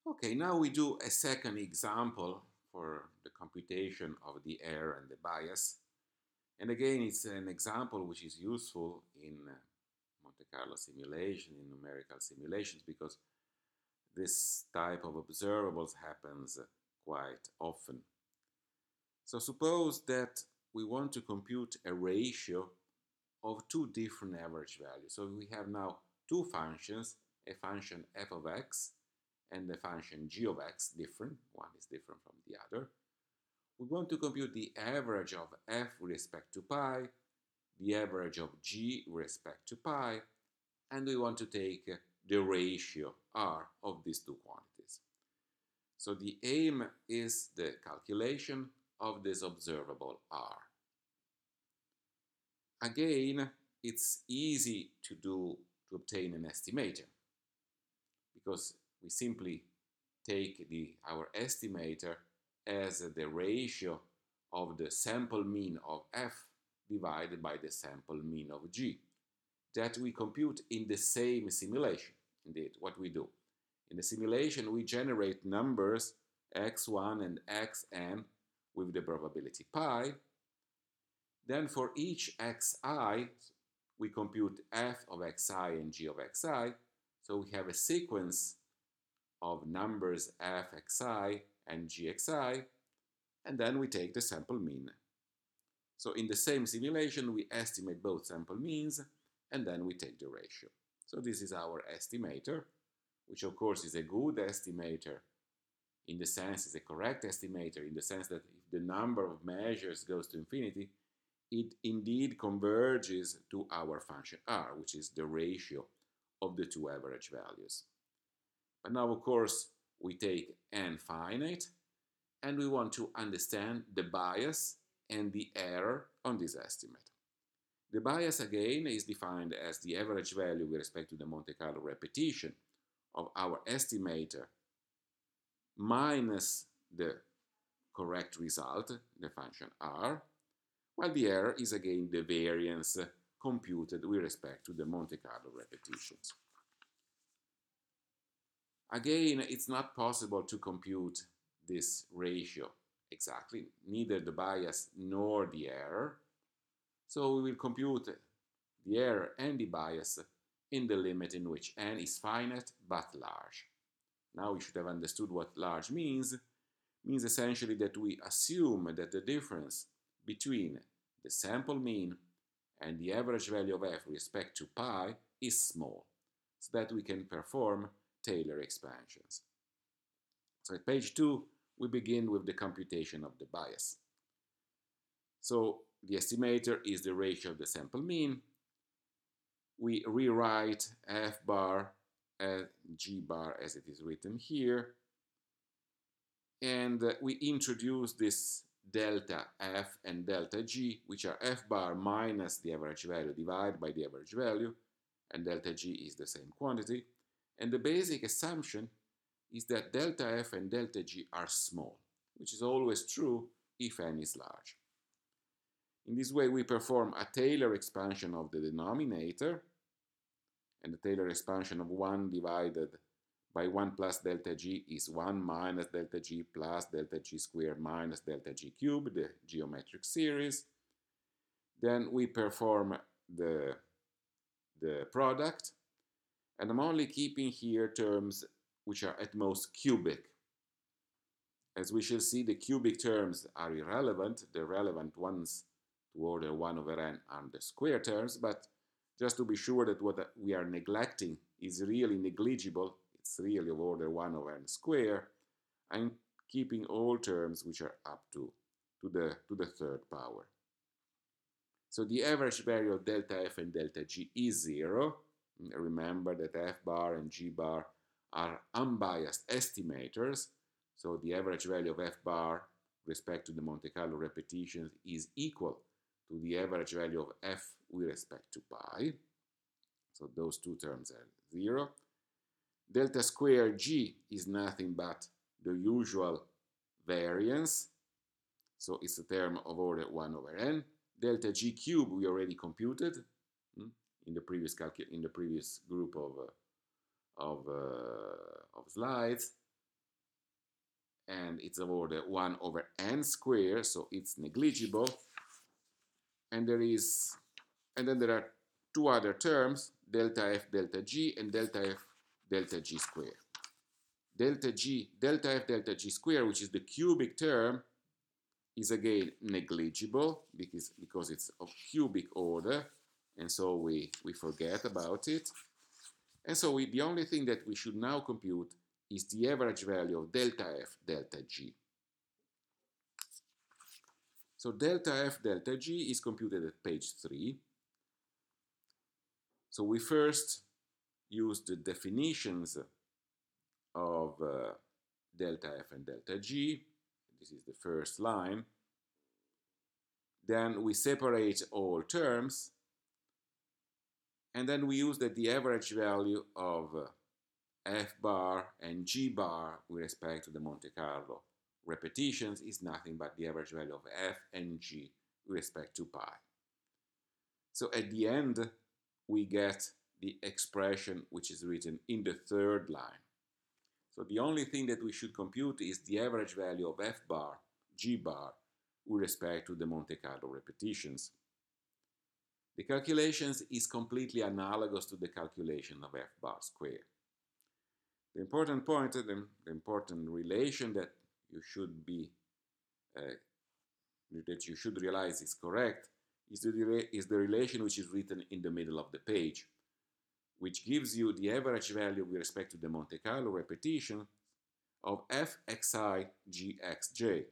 Okay, now we do a second example for the computation of the error and the bias. And again, it's an example which is useful in Monte Carlo simulation, in numerical simulations, because this type of observables happens quite often. So suppose that we want to compute a ratio of two different average values. So we have now two functions, a function f of x and the function g of x, different. One is different from the other. We want to compute the average of f with respect to pi, the average of g with respect to pi, and we want to take the ratio r of these two quantities. So the aim is the calculation of this observable r. Again, it's easy to obtain an estimator because we simply take our estimator as the ratio of the sample mean of f divided by the sample mean of g that we compute in the same simulation. Indeed, what we do. In the simulation, we generate numbers x1 and xn with the probability pi. Then for each xi, we compute f of xi and g of xi. So we have a sequence of numbers fxi and gxi, and then we take the sample mean. So in the same simulation, we estimate both sample means, and then we take the ratio. So this is our estimator, which of course is a good estimator in the sense is a correct estimator in the sense that if the number of measures goes to infinity, it indeed converges to our function r, which is the ratio of the two average values. But now, of course, we take n finite, and we want to understand the bias and the error on this estimate. The bias, again, is defined as the average value with respect to the Monte Carlo repetition of our estimator minus the correct result, the function r, while the error is again the variance computed with respect to the Monte Carlo repetitions. Again, it's not possible to compute this ratio exactly, neither the bias nor the error. So we will compute the error and the bias in the limit in which n is finite but large. Now we should have understood what large means. It means essentially that we assume that the difference between the sample mean and the average value of f with respect to pi is small, so that we can perform Taylor expansions. So at page 2, we begin with the computation of the bias. So the estimator is the ratio of the sample mean. We rewrite f bar and g bar as it is written here. And we introduce this delta f and delta g, which are f bar minus the average value divided by the average value, and delta g is the same quantity. And the basic assumption is that delta f and delta g are small, which is always true if n is large. In this way, we perform a Taylor expansion of the denominator, and the Taylor expansion of 1 divided by 1 plus delta g is 1 minus delta g plus delta g squared minus delta g cubed, the geometric series. Then we perform the product, and I'm only keeping here terms which are at most cubic. As we shall see, the cubic terms are irrelevant. The relevant ones to order 1 over n are the square terms, but just to be sure that what we are neglecting is really negligible, it's really of order 1 over n square, I'm keeping all terms which are up to the third power. So the average value of delta f and delta g is 0. Remember that f bar and g bar are unbiased estimators, so the average value of f bar with respect to the Monte Carlo repetitions is equal to the average value of f with respect to pi. So those two terms are 0. Delta squared g is nothing but the usual variance, so it's a term of order 1 over n. Delta g cubed we already computed in the previous group of slides, and it's of order 1 over n squared, so it's negligible. And then there are two other terms, delta f delta g and delta f delta g squared. Delta f delta g squared, which is the cubic term, is again negligible because it's of cubic order, and so we forget about it. And so the only thing that we should now compute is the average value of delta f delta g. So delta f delta g is computed at page 3. So we first use the definitions of delta f and delta g. This is the first line. Then we separate all terms, and then we use that the average value of f bar and g bar with respect to the Monte Carlo repetitions is nothing but the average value of f and g with respect to pi. So at the end, we get the expression which is written in the third line. So the only thing that we should compute is the average value of f bar, g bar, with respect to the Monte Carlo repetitions. The calculations is completely analogous to the calculation of f bar squared. The important point, the important relation that you should realize is correct is the relation which is written in the middle of the page, which gives you the average value with respect to the Monte Carlo repetition of fxi gxj.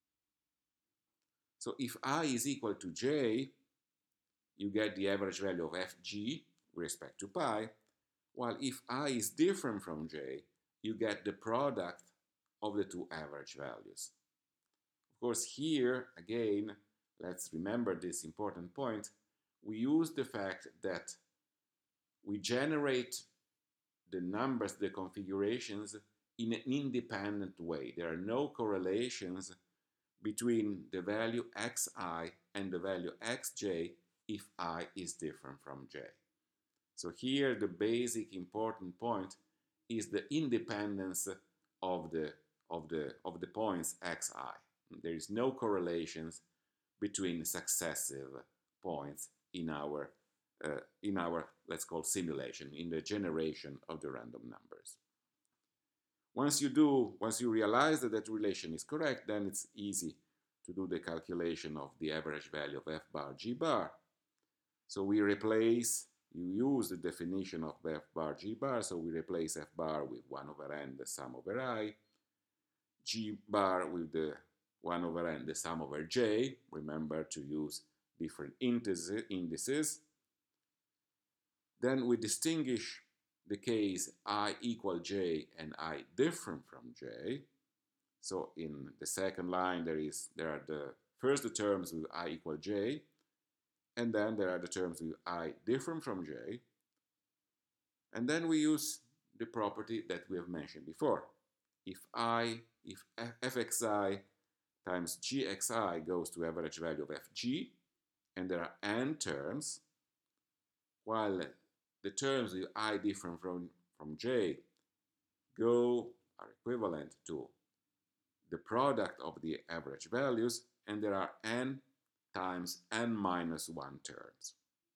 So if I is equal to j, you get the average value of fg with respect to pi, while if I is different from j, you get the product of the two average values. Of course, here, again, let's remember this important point. We use the fact that we generate the numbers, the configurations, in an independent way. There are no correlations between the value xi and the value xj if I is different from j. So here the basic important point is the independence of the points xi. There is no correlations between successive points in our let's call simulation, in the generation of the random numbers. Once you realize that that relation is correct, then it's easy to do the calculation of the average value of f bar g bar. So we replace, you use the definition of f bar g bar, so we replace f bar with 1 over n, the sum over I, g bar with the 1 over n, the sum over j. Remember to use different indices. Then we distinguish the case I equal j and I different from j. So in the second line, there are the terms with I equal j, and then there are the terms with I different from j. And then we use the property that we have mentioned before. If fxi times gxi goes to average value of fg, and there are n terms, while the terms with I different from j are equivalent to the product of the average values, and there are n times n minus 1 terms.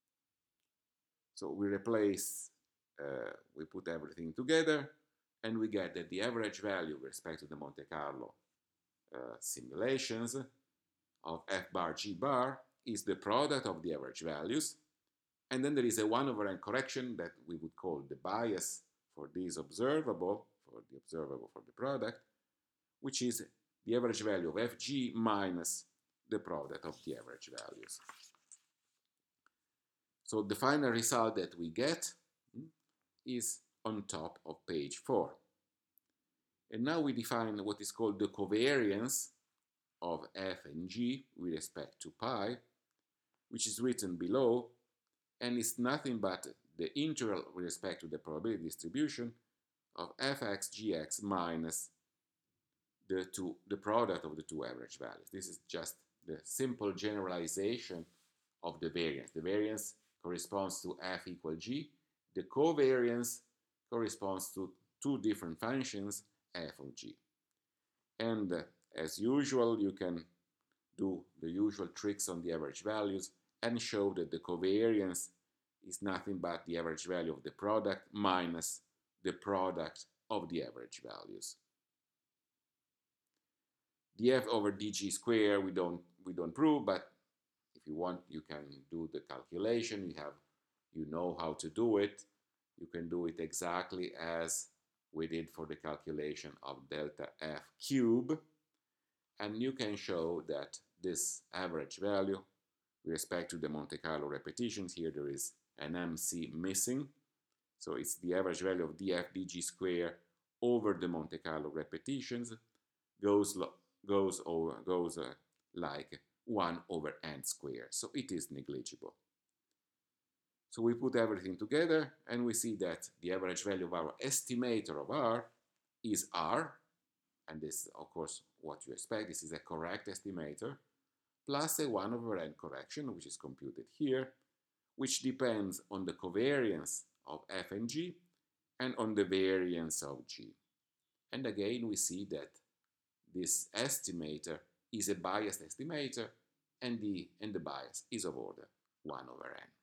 So we replace, we put everything together, and we get that the average value with respect to the Monte Carlo simulations of f bar g bar is the product of the average values, and then there is a 1 over n correction that we would call the bias for this observable, for the product, which is the average value of fg minus the product of the average values. So the final result that we get is on top of page 4. And now we define what is called the covariance of f and g with respect to pi, which is written below, and is nothing but the integral with respect to the probability distribution of fx gx minus the product of the two average values. This is just the simple generalization of the variance. The variance corresponds to f equal g. The covariance corresponds to two different functions, f of g. And as usual, you can do the usual tricks on the average values and show that the covariance is nothing but the average value of the product minus the product of the average values. df over dg square we don't prove, but if you want you can do the calculation. You know how to do it. You can do it exactly as we did for the calculation of delta f cube, and you can show that this average value with respect to the Monte Carlo repetitions, here there is an MC missing, so it's the average value of df dg square over the Monte Carlo repetitions goes like 1 over n squared, so it is negligible. So we put everything together and we see that the average value of our estimator of R is R, and this is of course what you expect. This is a correct estimator, plus a 1 over n correction, which is computed here, which depends on the covariance of f and g and on the variance of g. And again, we see that this estimator is a biased estimator, and the bias is of order 1 over n.